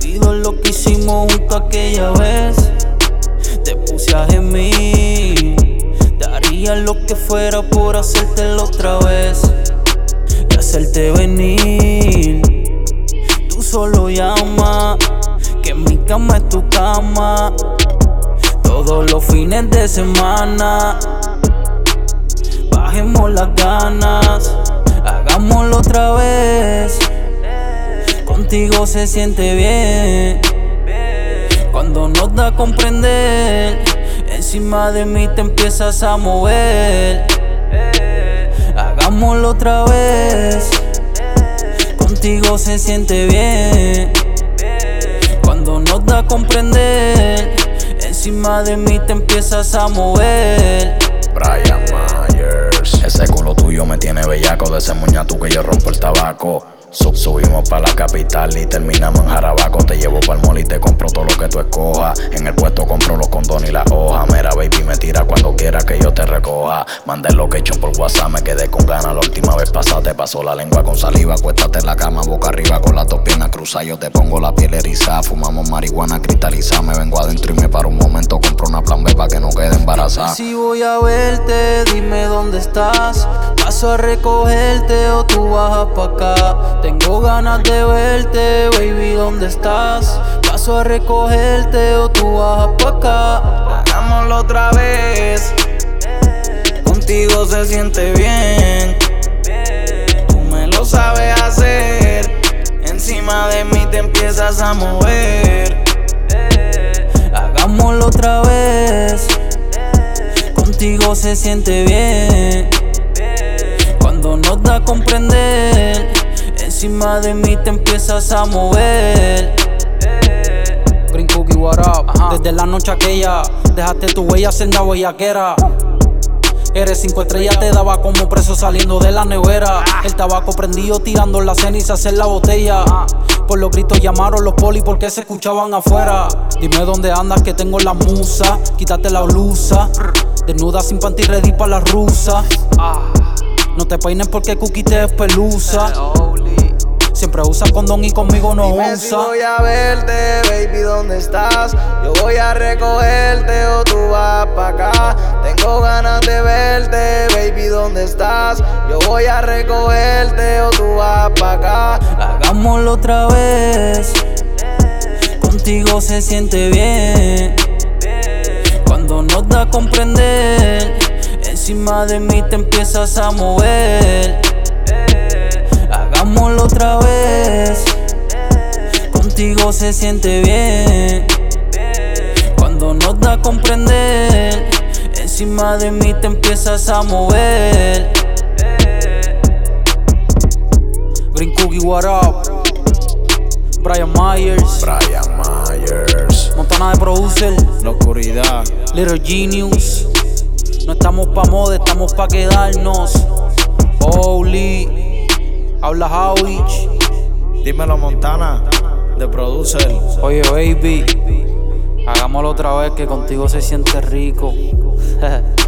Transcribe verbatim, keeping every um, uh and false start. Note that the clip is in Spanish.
olvido lo que hicimos junto aquella vez. Te puse a gemir, daría lo que fuera por hacértelo otra vez y hacerte venir. Tú solo llama, que mi cama es tu cama. Todos los fines de semana bajemos las ganas, hagámoslo otra vez. Contigo se siente bien cuando nos da a comprender. Encima de mí te empiezas a mover. Hagámoslo otra vez. Contigo se siente bien cuando nos da a comprender. Encima de mí te empiezas a mover. Brian Myers, ese culo tuyo me tiene bellaco. De ese muñato que yo rompo el tabaco. Sub subimos pa' la capital y terminamos en Jarabaco. Te llevo pa'l mall y te compro todo lo que tú escojas. En el puesto compro los condones y la hoja. Mira baby, me tira cuando quiera que yo te recoja. Manda el location por WhatsApp, me quedé con ganas. La última vez pasada te pasó la lengua con saliva. Acuéstate en la cama boca arriba con las dos piernas cruzadas. Yo te pongo la piel erizada. Fumamos marihuana cristalizada. Me vengo adentro y me paro un momento. Compro una plan B pa' que no quede embarazada. Si voy a verte, dime dónde estás. Paso a recogerte o tú bajas pa' acá. Tengo ganas de verte, baby, ¿dónde estás? Paso a recogerte o tú bajas pa' acá. Hagámoslo otra vez. Contigo se siente bien. Tú me lo sabes hacer. Encima de mí te empiezas a mover. Hagámoslo otra vez. Contigo se siente bien cuando nos da a comprender. Encima de mí te empiezas a mover. Green Cookie, what up? Ajá. Desde la noche aquella dejaste tu huella senda bellaquera. Eres cinco estrellas, te daba como preso saliendo de la nevera. El tabaco prendido tirando las cenizas en la botella. Por los gritos llamaron los polis porque se escuchaban afuera. Dime dónde andas que tengo la musa. Quítate la blusa. Desnuda sin panty ready pa' la rusa. No te peines porque Cookie te espeluza. Siempre usa condón y conmigo no Dime usa. Si voy a verte, baby, ¿dónde estás? Yo voy a recogerte o tú vas pa' acá. Tengo ganas de verte, baby, ¿dónde estás? Yo voy a recogerte o tú vas pa' acá. Hagámoslo otra vez. Contigo se siente bien cuando nos da a comprender. Encima de mí te empiezas a mover. Hagámoslo otra vez. Contigo se siente bien cuando nos da a comprender. Encima de mí te empiezas a mover. Green Cookie, what up? Brian Myers, Brian Myers, Montana de producer, la oscuridad. Little Genius. No estamos pa' moda, estamos pa' quedarnos. Holy, habla Howich. Dímelo Montana, de producer. Oye baby, hagámoslo otra vez que contigo se siente rico.